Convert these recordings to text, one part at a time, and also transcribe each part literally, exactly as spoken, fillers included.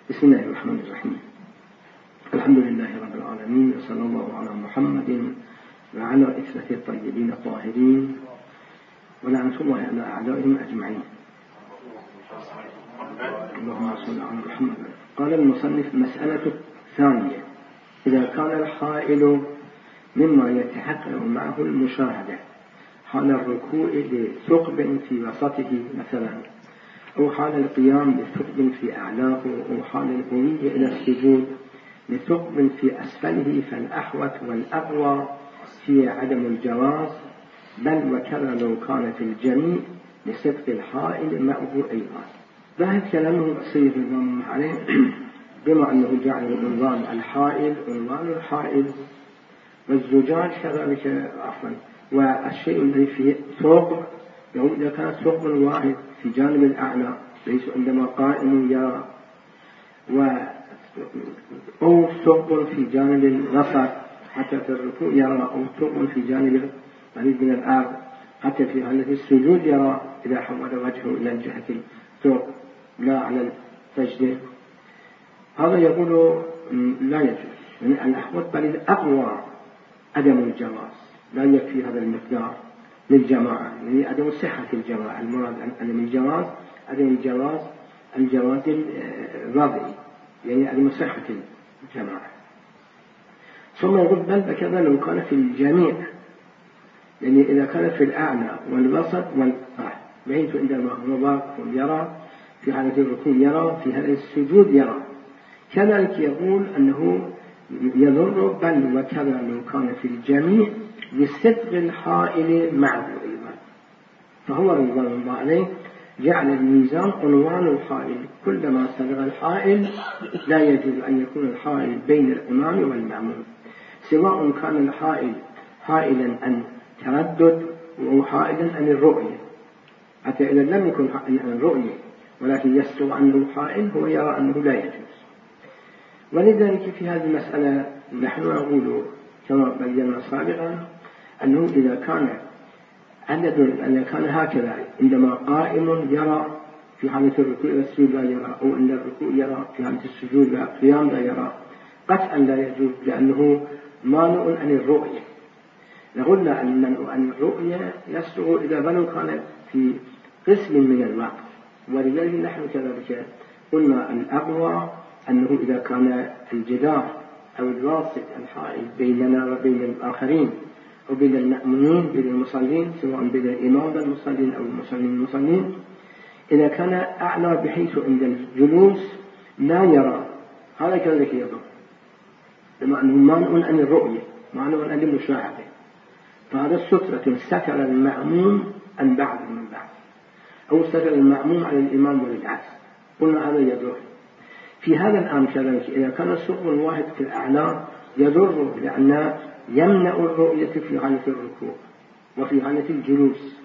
بسم الله الرحمن الرحيم. الحمد لله رب العالمين، وصلى الله على محمد وعلى إثرة الطيبين الطاهرين، ولعنة الله على أعدائهم أجمعين. اللهم صل على محمد. قال المصنف: مسألة ثانية: إذا كان الحائل مما يتحقق معه المشاهدة حال الركوع لثقب في وسطه مثلا، أو حال القيام لثقب في أعلاه، أو حال الهوية إلى السجود لثقب في أسفله، فالأحوط والأقوى في عدم الجواز، بل وكذا لو كان في الجميع لصدق الحائل معه أيضا. ظاهر كلامه السيد رضوان الله عليه بما أنه جعل عنوان الحائل عنوان الحائل، والزجاج كذلك عفوا، والشيء الذي فيه ثقب يقول إذا كان ثقب واحد في جانب الأعلى ليس عندما قائم يرى، و أو ثقب في جانب الوسط حتى في الركوع يرى، أو ثقب في جانب قريب من الأرض حتى في حالة السجود يرى إذا حول وجهه إلى جهة الثقب لا على السجدة. هذا يقول لا يجوز، يعني الأحوط بل الأقوى عدم الجواز، لا يكفي هذا المقدار للجماعة، يعني عدم صحة الجماعة. المراد عدم الجواز عدم الجواز الجواز الوضعي، يعني عدم صحة الجماعة. ثم يقول بل بكذا لو كان في الجميع، يعني إذا كان في الأعلى والوسط والقاع، بحيث عندما هو واقف يرى في حالة الركوع يرى، في حالة السجود يرى. كذلك يقول أنه يضر بل وكذا لو كان في الجميع لصدق الحائل معه أيضا. فهو رضوان الله عليه جعل الميزان عنوان الحائل، كلما صدق الحائل لا يجوز أن يكون الحائل بين الإمام والمأموم، سواء كان الحائل حائلا عن تردد أو حائلا عن الرؤية. حتى إذا لم يكن حائلا عن الرؤية ولكن يستوى أنه حائل، هو يرى أنه لا يجوز. ولذلك في هذه المسألة نحن نقول كما بينا سابقا أنه إذا كان عدد أن كان هكذا عندما قائم يرى في حالة الركوع والسجود لا يرى، أو عند الركوع يرى في حالة السجود والقيام لا يرى، قطعا لا يجوز، لأنه مانع عن الرؤية. قلنا أن المنع عن الرؤية يسرع إذا ولو كان في قسم من الوقت. ولذلك نحن كذلك قلنا الأقوى أنه إذا كان الجدار أو الواسط الحائل بيننا وبين الآخرين أو بين المأمومين بين المصلين، سواء بين الإمام والمصلين أو المصلين المصلين، إذا كان أعلى بحيث عند الجلوس لا يرى، هذا كذلك يضر، بما أنه مانع عن الرؤية مانع عن المشاهدة. فهذا سترة ستر المأموم عن بعض من بعض، أو ستر المأموم على الإمام وللعكس، قلنا هذا يضر. في هذا الآن كذلك إذا كان الثقب الواحد في الأعلى يضر، لأن يمنع الرؤية في حالة الركوع وفي حالة الجلوس.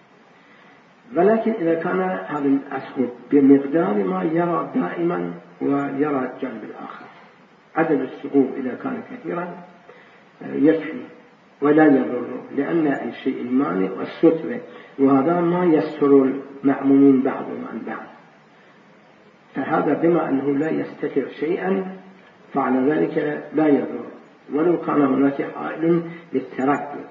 ولكن إذا كان هذا الثقب بمقدار ما يرى دائما ويرى الجانب الآخر، عدد الثقوب إذا كان كثيرا يكفي ولا يضر، لأن الشيء المانع والستر، وهذا ما يستر المأمومين بعضهم عن بعض. فهذا بما أنه لا يستتر شيئا فعلى ذلك لا يضر، ولو كان هناك حائل للتردد.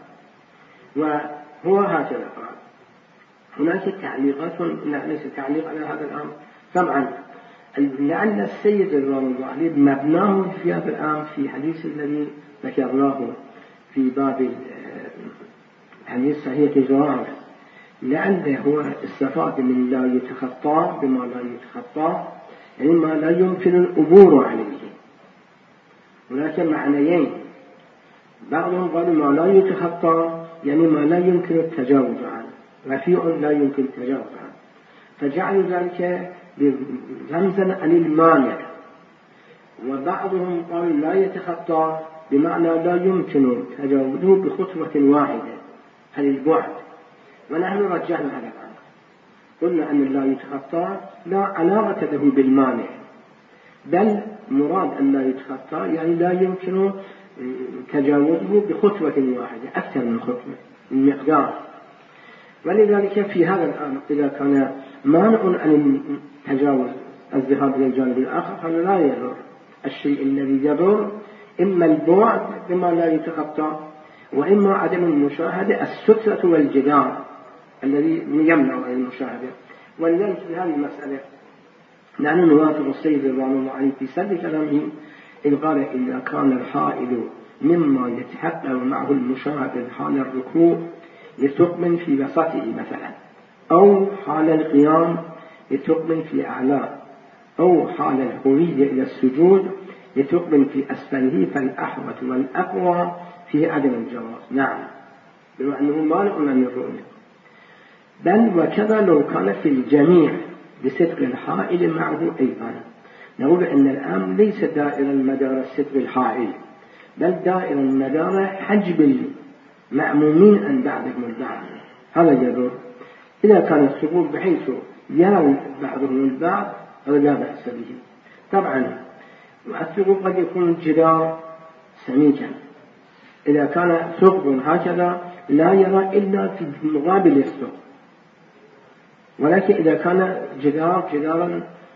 وهو هكذا قال. هناك تعليقات، ليس تعليق على هذا الأمر طبعا، لعل السيد رضوان الله عليه مبناه في هذا الأمر في حديث الذي ذكرناه في باب حديث صحيح الجوامع، لعل هو استفاد من لا يتخطى بما لا يتخطى، يعني ما لا يمكن العبور عليه. هناك معنيين، بعضهم قالوا ما لا يتخطى يعني ما لا يمكن التجاوز عنه، رفيع لا يمكن التجاوز عنه، فجعلوا ذلك رمزا عن المانع. وبعضهم قالوا لا يتخطى بمعنى لا يمكن تجاوزه بخطوة واحدة عن البعد، ونحن رجعنا على الأمر، قلنا أن لا يتخطى لا علاقة له بالمانع، بل مراد أن لا يتخطى يعني لا يمكن تجاوزه بخطوة واحدة، أكثر من خطوة المقدار. ولذلك في هذا الأمر إذا كان مانع عن التجاوز الذهاب إلى الجانب الآخر هذا لا يضر. الشيء الذي يضر إما البعد بما لا يتخطى، وإما عدم المشاهدة السترة والجدار الذي يمنع المشاهدة. ولذلك في هذه المسألة نحن نوافق السيد رضوان الله عليه في سرد كلامه إذ قال إذا كان الحائل مما يتحقق معه المشاهد حال الركوع لتقمن في وسطه مثلا، أو حال القيام لتقمن في أعلاه، أو حال الهوية إلى السجود لتقمن في أسفله، فالأحوط والأقوى في عدم الجواز. نعم، بما أنه مانع من الرؤية. بل وكذا لو كان في الجميع بستر الحائل معه أيضا. نقول أن الآن ليس دائرا مدار ستر الحائل، بل دائرا مدار حجب المأمومين عن بعضهم البعض. هذا يدور إذا كان الثبوت بحيث يرى بعضهم البعض هذا لا بأس به. طبعا الثبوت قد يكون الجدار سميكا، إذا كان ثقب هكذا لا يرى إلا في مقابل الثقب، ولكن إذا كان جدار جدارا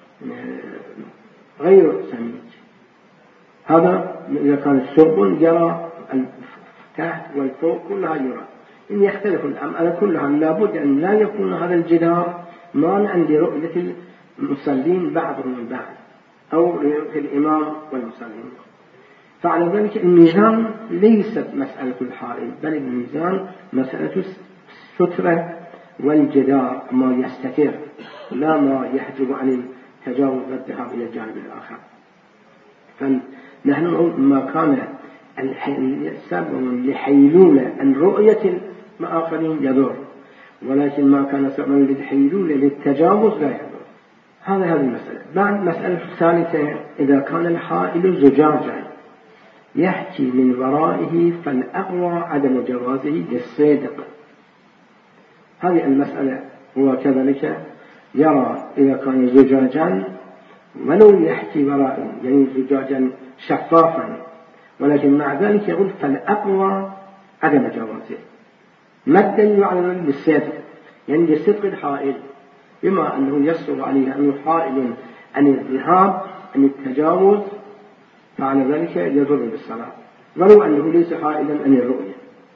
غير سميك هذا إذا كان الثقب يرى التحت والفوق كلها يرى. إن يختلف الأمر كلها لابد أن لا يكون هذا الجدار مانعا لرؤية المصلين بعضهم من بعض أو لرؤية الإمام والمصلين. فعلى ذلك الميزان ليست مسألة الحائل، بل الميزان مسألة السترة والجدار، ما يستتر لا ما يحجب عن التجاوز والذهاب إلى الجانب الآخر. فنحن نقول ما كان سبب لحيلولة عن رؤية الآخرين يضر، ولكن ما كان سببا للحيلولة للتجاوز لا يضر. هذا هذه المسألة. بعد مسألة الثالثة إذا كان الحائل زجاجا يحكي من ورائه فالأقوى عدم جوازه للصدق. هذه المسألة هو كذلك يرى إذا كان زجاجا ولو يحكي ورائه يعني زجاجا شفافا، ولكن مع ذلك يقول فالأقوى عدم جوازه. ما الدليل على ذلك؟ بالصدق، يعني لصدق الحائل، بما أنه يصدق عليه أنه حائل عن الذهاب عن التجاوز، فعلى ذلك يضر بالصلاة ولو أنه ليس حائلا عن الرؤية.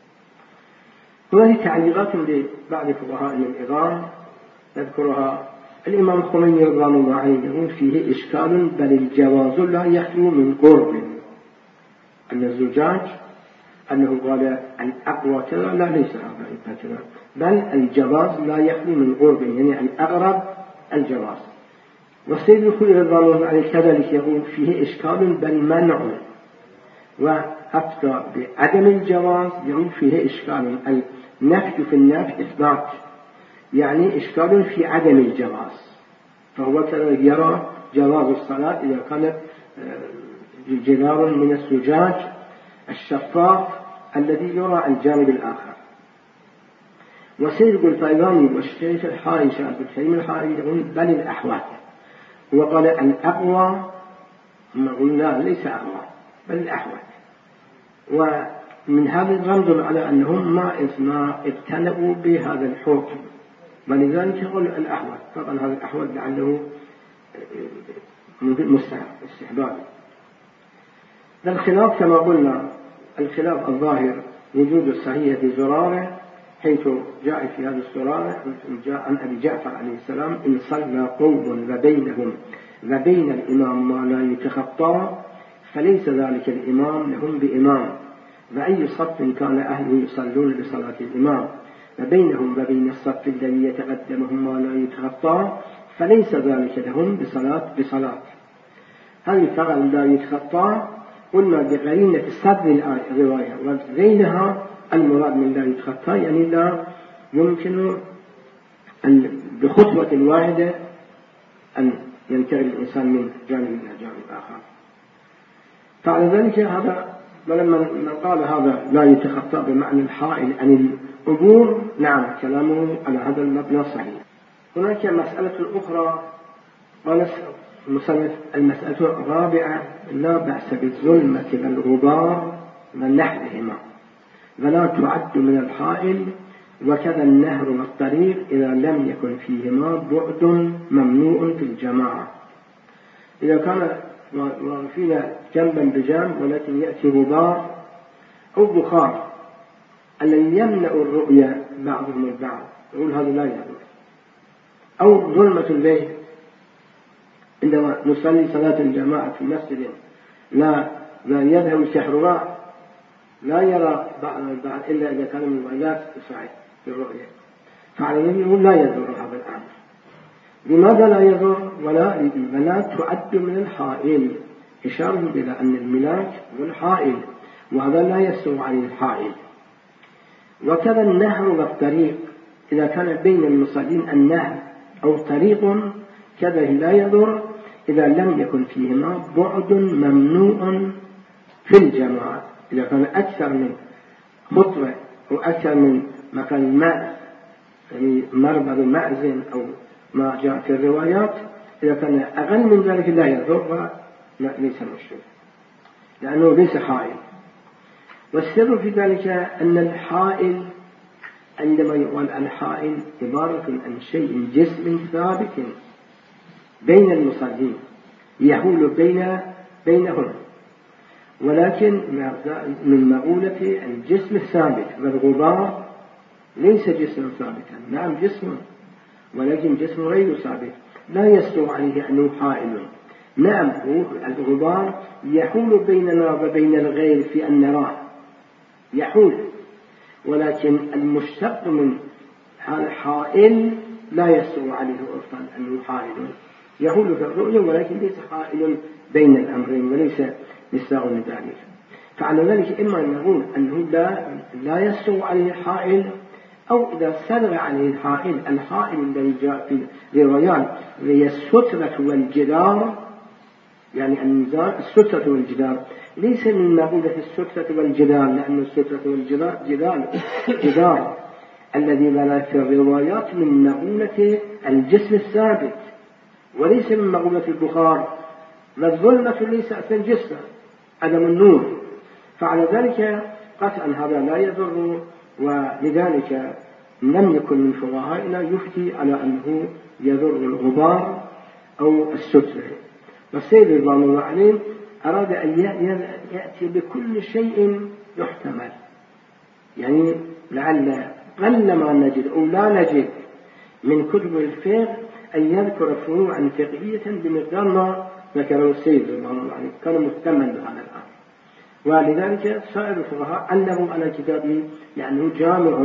هذه تعليقات لبعض فقهاء الإمام نذكرها. الإمام الخميني رضوان الله عليه يقول فيه إشكال بل الجواز لا يخلو من قرب. أن الزجاج أنه قال الأقوى كذا، لا ليس هذا كذا، بل الجواز لا يخلو من قرب، يعني الأقرب الجواز. والسيد الخوئي رضوان الله عليه كذلك يقول فيه إشكال بل منع، وأفتى بعدم الجواز يقول فيه إشكال. النفي في النفي إثبات، يعني إشكال في عدم الجواز، فهو كذلك يرى جواز الصلاة إذا كانت جدار من الزجاج الشفاف الذي يرى الجانب الآخر. وسيد الفيضاني والشيخ الحائي شيخ الكريم الحائي يقول بل الأحوال، وقال الأقوى، ما قلنا ليس أقوى بل الأحوال. ومن هذا الرمز على أنهم ما ما ابتلأوا بهذا الحكم، ولذلك يقول الأحوال. طبعا هذا الأحوال لعله مستحب استحباب. الخلاف كما قلنا الخلاف الظاهر وجود الصحيح في زرارة، حيث جاء في هذه الزرارة جاء عن أبي جعفر عليه السلام إن صلى قوم وبينهم وبين الإمام ما لا يتخطى فليس ذلك الإمام لهم بإمام، وأي صف كان أهله يصلون بصلاة الإمام وبينهم وبين الصف الذي يتقدمهم ما لا يتخطى فليس ذلك لهم بصلاة بصلاة. هذه فعل لا يتخطى قلنا بقرينة صدر الرواية، وغيرها المراد من لا يتخطى يعني لا يمكن أن بخطوة واحدة أن ينتقل الإنسان من جانب إلى جانب آخر. فعلى ذلك هذا، ولما قال هذا لا يتخطى بمعنى الحائل عن الأجور، نعم كلامه على هذا المبنى صحيح. هناك مسألة أخرى قال المصنف المسألة الرابعة لا بأس بالظلمة والغبار ونحوهما ولا تعد من الحائل، وكذا النهر والطريق إذا لم يكن فيهما بعد ممنوع في الجماعة. إذا كان واقفين جنبا بجنب ولكن يأتي غبار أو بخار الذي يمنع الرؤية بعضهم البعض، يقول هذا لا يضر. أو ظلمة الليل عندما نصلي صلاة الجماعة في مسجد لا لا يذهب الكهرباء لا يرى بعض البعض إلا إذا كان من غيات تساعد في الرؤية، فعلى يقول لا يضر هذا الأمر. لماذا لا يضر؟ ولا ولا تعد من الحائل، إشارة إلى أن الملاك هو الحائل، وهذا لا يسوغ عليه الحائل. وكذا النهر والطريق إذا كان بين المصلين النهر أو طريق كذا لا يضر إذا لم يكن فيهما بعد ممنوع في الجماعة. إذا كان أكثر من خطوة أو أكثر من مكان الماء، يعني مربض المأذن أو ما جاء في الروايات، إذا كان أقل من ذلك لا يضر وليس مشكلة لأنه ليس حائل. والسر في ذلك أن الحائل عندما يقال الحائل عبارة عن شيء جسم ثابت بين المصلين يحول بين بينهم، ولكن من مقولة الجسم الثابت، والغبار ليس جسم ثابتا، نعم جسم ولكن جسم غير ثابت لا يسلو عليه أنه حائل. نعم الغبار يحول بيننا وبين الغير في أن نراه يحول، ولكن المشتق من الحائل لا يسلو عليه أصلا أنه حائل، يحول في الرؤية ولكن ليس حائل بين الأمرين وليس يساغ من ذلك. فعلى ذلك إما أن نقول أنه لا, لا يسلو عليه الحائل، أو إذا سلغ عليه الحائل الحائل الذي جاء في الروايات هي السترة والجدار، يعني النزاع السترة والجدار ليس من مقولة السترة والجدار، لأن السترة والجدار جدار, جدار الذي بلغ في الروايات من مقولة الجسم الثابت وليس من مقولة البخار. والظلمة ليس أصلا جسم، عدم النور، فعلى ذلك قطعا هذا لا يضر. ولذلك لم يكن من فقهائنا يفتي على أنه يضر الغبار أو الستر. والسيد رضوان الله عليه أراد أن يأتي بكل شيء يحتمل، يعني لعل قل ما نجد أو لا نجد من كتب الفقه أن يذكر فروعا فقهية بمقدار ما ذكره السيد رضوان الله عليه، كان مهتما بهذا الأمر. ولذلك سائر الفقهاء علموا على كتابه لأنه جامع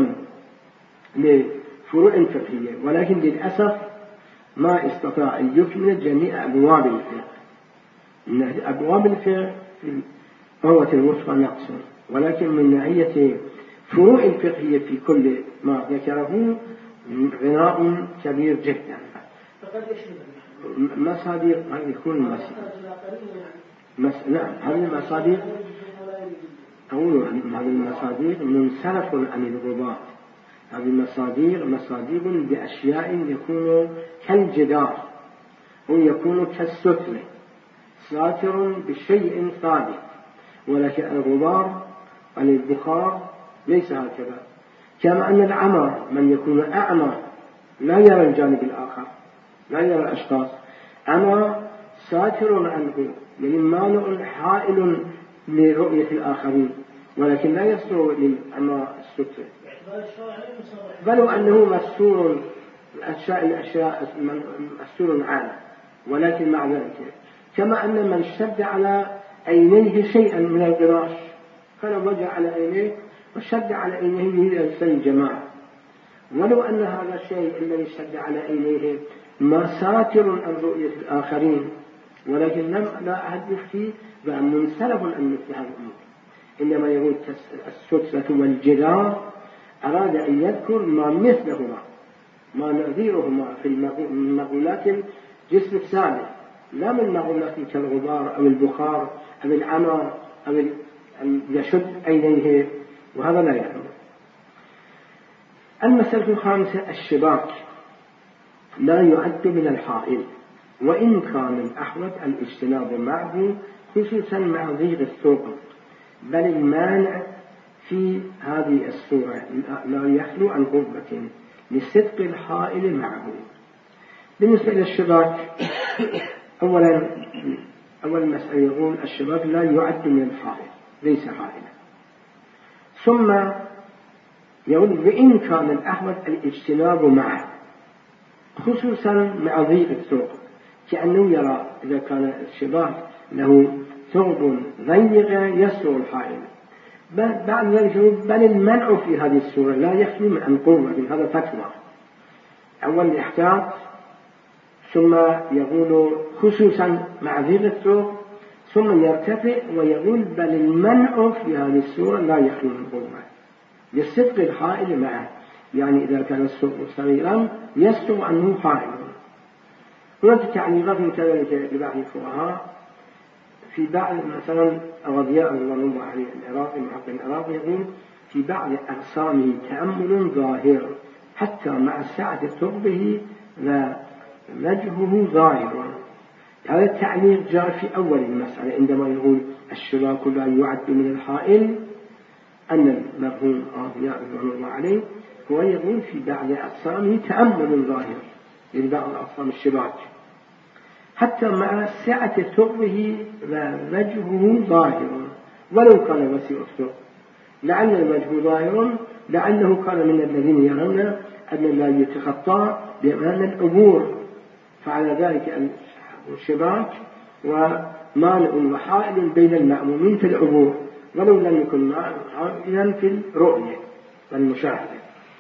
لفروع فقهية، ولكن للأسف ما استطاع أن يكمل جميع أبواب الفقه. من أبواب الفقه في القوة الوسطى نقص، ولكن من ناحية فروع الفقهية في كل ما ذكره غناء كبير جدا. مصادر هل يكون مصادر مس... نعم هذه المصادر أقول هذه المصادر منصرف عن الغبار. هذه المصادر مصادر بأشياء يكون كالجدار أو يكون كالستر ساتر بشيء ثابت، ولكن الغبار عن البخار ليس هكذا. كما أن العمى من يكون أعمى لا يرى الجانب الآخر، لا يرى الأشخاص، أما ساتر عنه، يعني مانع حائل لرؤية الآخرين، ولكن لا يستر للأعمى الستر، بل أنه مستور الأشياء الأشياء مستور عام، ولكن مع ذلك كما أن من شد على عينيه شيئا من الغراش فلو وجع على عينيه وشد على عينيه يلسل الجماعة، ولو أن هذا الشيء الذي شد على عينيه ما ساتر عن رؤية الآخرين، ولكن لم لا أحد يفتي بأن منسلب عن مثل هذه الأمور، إنما يقول السترة والجدار أراد أن يذكر ما مثلهما ما نظيرهما في المقولات الجسم الثابت، لا من مقولات كالغبار أو البخار أو العمى أو يشد عينيه، وهذا لا يعلم. المسألة الخامسة الشباك لا يعد من الحائل، وإن كان الأحوط الاجتناب معه خصوصا مع ضيق السوق، بل المانع في هذه الصورة لا يخلو عن غربة لصدق الحائل معه. بالنسبة إلى الشباك أولا أول مسألة يقول الشباك لا يعد من الحائل، ليس حائلا. ثم يقول وإن كان الأحوط الاجتناب معه، خصوصا مع ضيق الثوب، كأنه يرى إذا كان الشباك له ثوب ضيق يسر الحائل. بعد ذلك بل المنع في هذه السورة لا يخلو من أن قوة، هذا فتوى. أول يحتاط، ثم يقول خصوصا مع ضيق الثوب، ثم يرتفع ويقول بل المنع في هذه السورة لا يخلو من قوة لصدق الحائل معه، يعني إذا كان الثوب صغيرا يستر أنه حائل. هناك تعليقات كذلك لبعض الفقهاء في بعض، مثلا أغضياء الله عليه العراقي محق العراقي يقول في بعض أقسامه تأمل ظاهر حتى مع سعة ثوبه ووجهه ظاهر. هذا التعليق جاء في أول المسألة عندما يقول الشباك لا يعد من الحائل، أن المرحوم أغضياء الله عليه هو يقول في بعض أقسامه تأمل ظاهر لبعض أقسام الشباك حتى مع سعة ثوبه ووجهه ظاهر ولو كان وسيع الثوب، لعل الوجه ظاهر، لعله كان من الذين يرون أن لا يتخطى بأمان العبور، فعلى ذلك الشباك ومانع وحائل بين المأمومين في العبور ولو لم يكن حائلا في الرؤية والمشاهدة.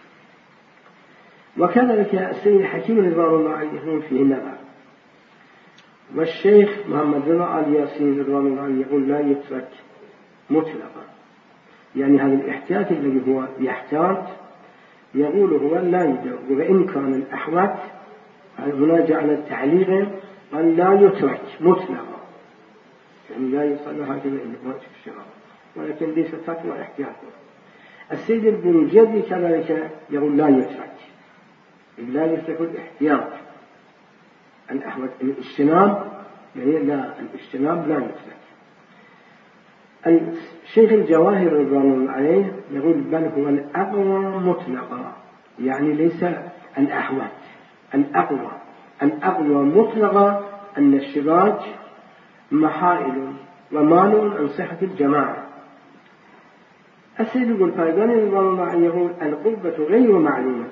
وكذلك السيد الحكيم رضوان الله عليه فيه نظر. والشيخ محمد رضا آل ياسين رضوان الله عليه يقول لا يترك مطلقا، يعني هذا الاحتياط الذي هو يحتاط يقول هو لا يدعو، وإن كان الأحوط هنا جعل التعليق قال لا يترك مطلقا، يعني لا يصل هكذا إلى وقت الشراب، ولكن ليس فتوى احتياط. السيد البروجردي كذلك يقول لا يترك، لا يترك الاحتياط الأحوط الاجتناب، يعني لا الاجتناب لا يترك. الشيخ الجواهر رضوان الله عليه يقول بل هو الأقوى مطلقا، يعني ليس الأحوط، الأقوى الأقوى مطلقا أن الشباك محائل ومانع عن صحة الجماعة. السيد الفايداني رضوان الله عليه يقول القربة غير معلومة،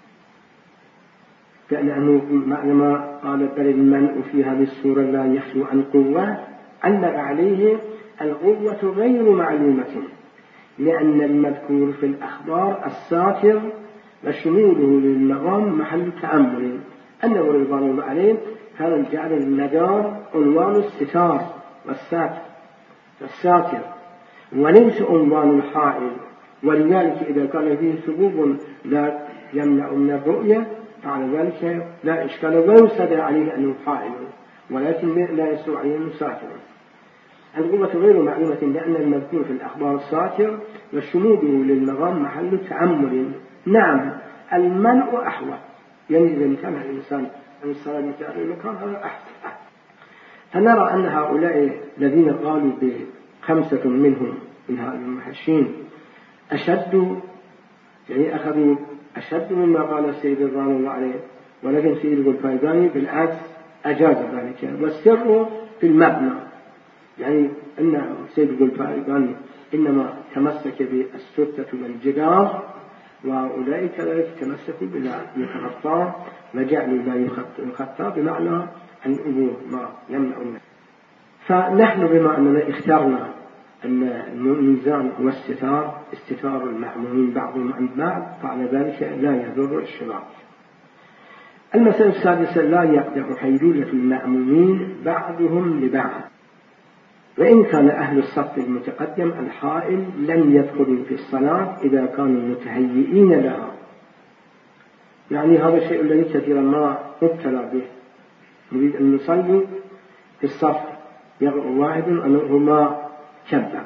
لأنه ما قال بل المنع في هذه السورة لا يخلو عن قوة، علق عليه القوة غير معلومة، لأن المذكور في الأخبار الساتر وشموله للمقام محل تأمل، أنه رضوان الله عليه كان جعل المدار عنوان الستار والساتر والساتر وليس عنوان الحائل، ولذلك إذا كان فيه سبوب لا يمنع من الرؤية على ذلك لا إشكال ويسد عليه أنه حائل، ولكن لا يسوء عليه أنه ساتر. القوة غير معلومة لأن المذكور في الأخبار الساتر وشموده للمقام محل تأمل. نعم المنع أحوط، يعني إذا كان الإنسان عن الصلاة متأخر المكان هذا أحسن. فنرى أن هؤلاء الذين قالوا بخمسة منهم من هؤلاء المحشين أشد، يعني أخذوا أشد مما قال السيد رضوان الله عليه، ولكن سيد الفايداني بالعكس أجاز ذلك، والسر في المبنى، يعني أن سيد الفايداني إنما تمسك بالستة والجدار، وأولئك ذلك تمسكوا بلا يتخطى وجعلوا لا يخطى بمعنى الأمور ما يمنعون. فنحن بما أننا اخترنا أن الميزان هو الستار، استتار المأمومين بعضهم عن بعض، فعلى ذلك لا يضر الشباب. المسألة السادسة لا يقدح حيلولة المأمومين بعضهم لبعض، وإن كان أهل الصف المتقدم الحائل لم يدخلوا في الصلاة إذا كانوا متهيئين لها، يعني هذا الشيء الذي كثيرا ما مبتلى به، نريد أن نصلي في الصف يقرأ واحد أنه ما كبر،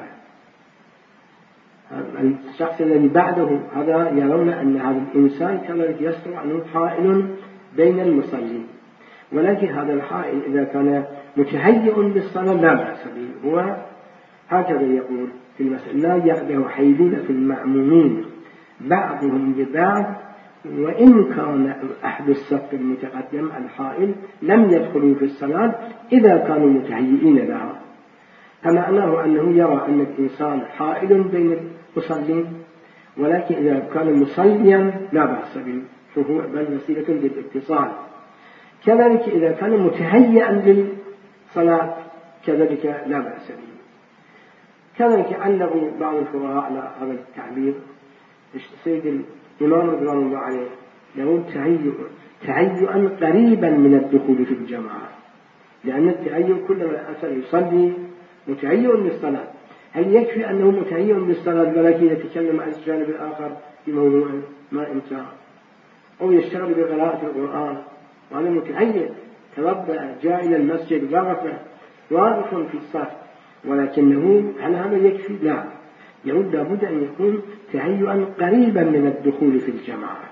الشخص الذي بعده هذا يرون أن هذا الإنسان كذلك يسرع أنه حائل بين المصلين، ولكن هذا الحائل إذا كان متهيئ بالصلاة لا بأس به. هو هكذا يقول في المسألة لا يقدح حيلولة المأمومين بعضهم ببعض وإن كان أحد الصف المتقدم الحائل لم يدخلوا في الصلاة إذا كانوا متهيئين لها، فمعناه أنه يرى أن الإنسان حائل بين المصلين، ولكن إذا كان مصليا لا بأس به، فهو بل وسيلة للاتصال. كذلك إذا كان متهيئا للصلاة كذلك لا بأس به. كذلك علّقوا بعض الفقهاء على هذا التعبير. سيد الإمام رضوان الله عليه يقول تهيئا قريبا من الدخول في الجماعة، لأن التهيئ كلما الإنسان يصلي متهيئ للصلاة. هل يكفي أنه متهيئ للصلاة ولكن يتكلم عن الجانب الآخر في موضوع ما انتهى، أو يشتغل بقراءة القرآن وهذا متهيئ توضأ جاء إلى المسجد واقف واقف في الصف، ولكنه هل هذا يكفي؟ لا، يقول لابد أن يكون تهيئا قريبا من الدخول في الجماعة.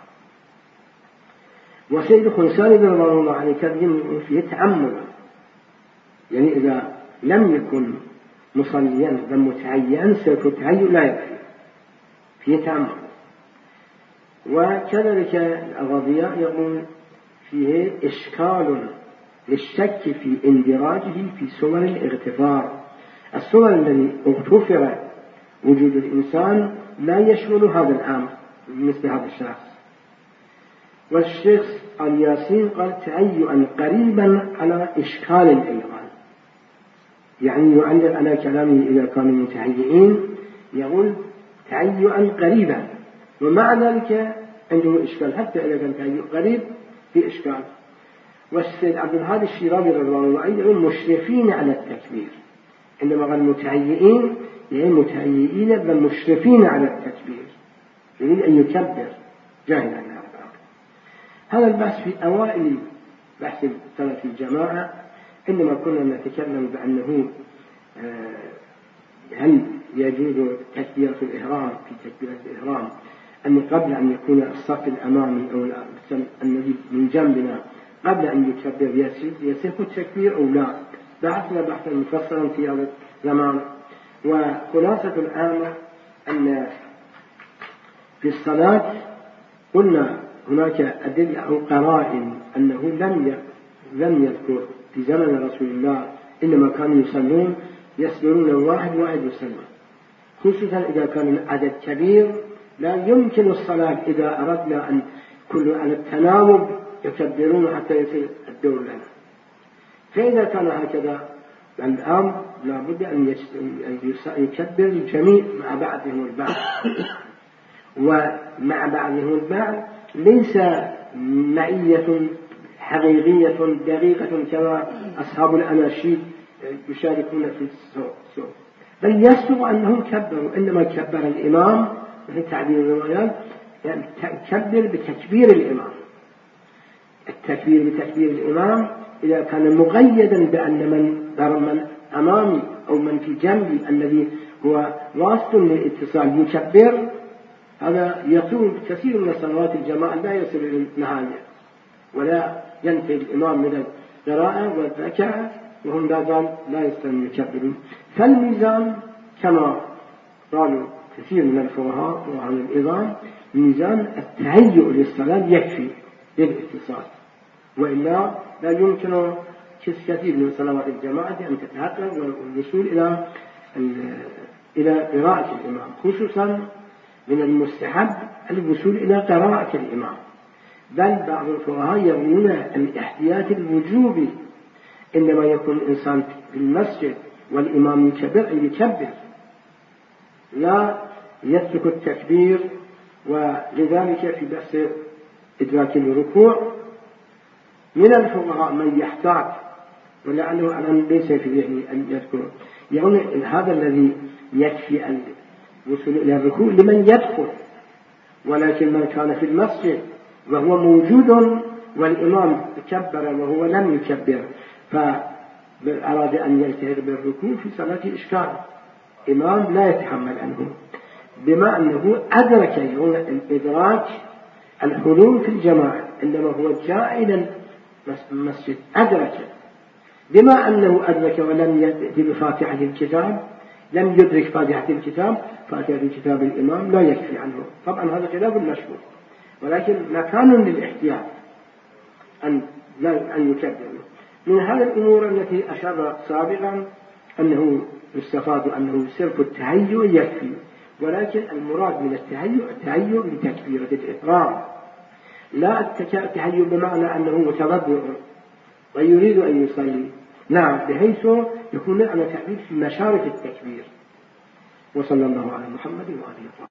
وسيد خنسان رضي الله عنه كان فيه تأمل، يعني إذا لم يكن مصليا بل متهيئا فالتهيئ لا يكفي، فيه تأمل. وكذلك الغضياء يقول فيه إشكال للشك في اندراجه في صور الاغتفار، الصور التي اغتفر وجود الإنسان لا يشمل هذا الأمر مثل هذا الشخص. والشيخ الياسين قال تهيئا قريبا على إشكال أيضا، يعني يعلق على كلامه إذا كانوا متهيئين يقول تهيئا قريبا، ومع ذلك عنده إشكال حتى إذا كان تهيئ قريب في إشكال. والسيد عبد الهادي الشيرازي رضوان الله عليه يقول مشرفين على التكبير، عندما قال متهيئين يعني متهيئين بل مشرفين على التكبير، يريد أن يكبر جاهلا عن هذا. هذا البحث في أوائل بحث صلاة الجماعة، عندما كنا نتكلم بأنه هل يجوز تكبيرة الإحرام في تكبيرة الإحرام أن قبل أن يكون الصف الأمامي أو النبي من جنبنا قبل أن يكبر يصح التكبير أو لا. بحثنا بحثا مفصلا في هذا الزمان، وخلاصة الآن أن في الصلاة قلنا هناك أدلة أو قرائن أنه لم لم يذكر في زمن رسول الله إنما كانوا يصلون يسبرون الواحد واحد يسلم، خصوصا إذا كان العدد كبير لا يمكن الصلاة إذا أردنا أن كل على التناوب يكبرون حتى يصير الدور لنا. فإذا كان هكذا الأمر لا بد أن يكبر الجميع مع بعضهم البعض، ومع بعضهم البعض ليس معية حقيقية دقيقة كما أصحاب الأناشيد يشاركون في الصوت، بل يصدق أنهم كبروا، إنما كبر الإمام في تعبير الروايات يعني كبر بتكبير الإمام. التكبير بتكبير الإمام إذا كان مقيدا بأن من من أمامي أو من في جنبي الذي هو واسط للاتصال يكبر، هذا يطول كثير من صلوات الجماعة لا يصل إلى النهاية ولا ينتهي الإمام من القراءة والركعة وهم لا زال لا يستطيعون يكبرون. فالميزان كما قالوا كثير من الفقهاء وعن الإظام ميزان التهيؤ للصلاة يكفي للاتصال، وإلا لا يمكن كثير من صلوات الجماعة أن تتحقق والوصول إلى إلى قراءة الإمام، خصوصا من المستحب الوصول إلى قراءة الإمام. بل بعض الفقهاء يرون الاحتياط الوجوبي عندما يكون الإنسان في المسجد والإمام يكبر أن يكبر لا يترك التكبير. ولذلك في بحث إدراك الركوع من الفقهاء من يحتاط ولعله أن ليس في ذهنه أن يذكر، يعني هذا الذي يكفي الوصول إلى الركوع لمن يدخل، ولكن من كان في المسجد وهو موجود والإمام كبر وهو لم يكبر فأراد أن يلتهر بالركوع في صلاة إشكال، إمام لا يتحمل عنه، بما أنه أدرك يوم الإدراك الحضور في الجماعة إنما هو جاء إلى المسجد أدرك، بما أنه أدرك ولم يأتي بفاتحة الكتاب لم يدرك فاتحة الكتاب، فاتحة الكتاب الإمام لا يكفي عنه. طبعا هذا خلاف المشهور، ولكن مكان للاحتياط أن لا أن يكبر. من هذه الأمور التي أشار سابقا أنه يستفاد أنه صرف التهيؤ يكفي، ولكن المراد من التهيؤ التهيؤ لتكبيرة الإحرام، لا التهيؤ بمعنى أنه متوضئ ويريد أن يصلي، نعم، بحيث يكون على تعبير في مشارف التكبير. وصلى الله على محمد وآله وصحبه.